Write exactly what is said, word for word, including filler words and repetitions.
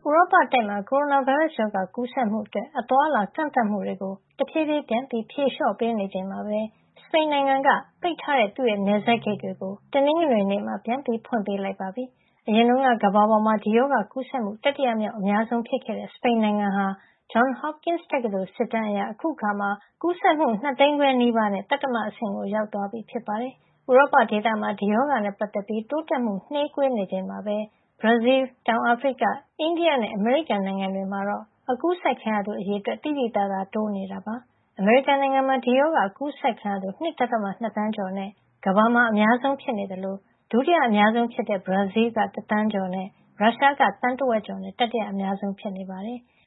ရောပတိုက်မှာ ကိုရိုနာဗိုင်းရပ်စ်ရောဂါ ကူးစက်မှုအတွက် အသွားအလာ ကန့်သတ်မှုတွေကို တဖြည်းဖြည်း ပြန်ဖြေလျှော့ပေးနေချိန်မှာပဲ စပိန်နိုင်ငံက ပိတ်ထားတဲ့ သူ့ရဲ့ နယ်စပ်ဂိတ်တွေကို တနင်္ဂနွေနေ့မှာ ပြန်ဖွင့်ပေးလိုက်ပါပြီ။ အရင်တုန်းက ကမ္ဘာပေါ်မှာ ဒီရောဂါကူးစက်မှု တတိယမြောက် အများဆုံးဖြစ်ခဲ့တဲ့ စပိန်နိုင်ငံဟာ Johns Hopkins တက္ကသိုလ် စစ်တမ်းအရ အခုအခါမှာ ကူးစက်မှု ၂ သိန်းခွဲနီးပါးနဲ့ သတ္တမအဆင့်ကို ရောက်သွားပြီဖြစ်ပါတယ်။ ဥရောပဒေသမှာ ဒီရောဂါနဲ့ ပတ်သက်ပြီး တိုးတက်မှု နှေးကွေးနေချိန်မှာပဲ ဘရာဇီးလ်၊ တောင်အာဖရိက၊ အိန္ဒိယနဲ့ အမေရိကန်နိုင်ငံတွေမှာတော့ ကူးစက်ခံရသူ အရေအတွက် သိသိသာသာ တိုးနေတာပါ။ အမေရိကန်နိုင်ငံမှာ ဒီရောဂါ ကူးစက်ခံရသူ ၂.၂ သန်းကျော်နဲ့ ကမ္ဘာမှာ အများဆုံးဖြစ်နေသလို ဒုတိယအများဆုံးဖြစ်တဲ့ ဘရာဇီးလ်က တသန်းကျော်နဲ့ ရုရှားက သန်းတဝက်ကျော်နဲ့ တတိယအများဆုံး ဖြစ်နေပါတယ်။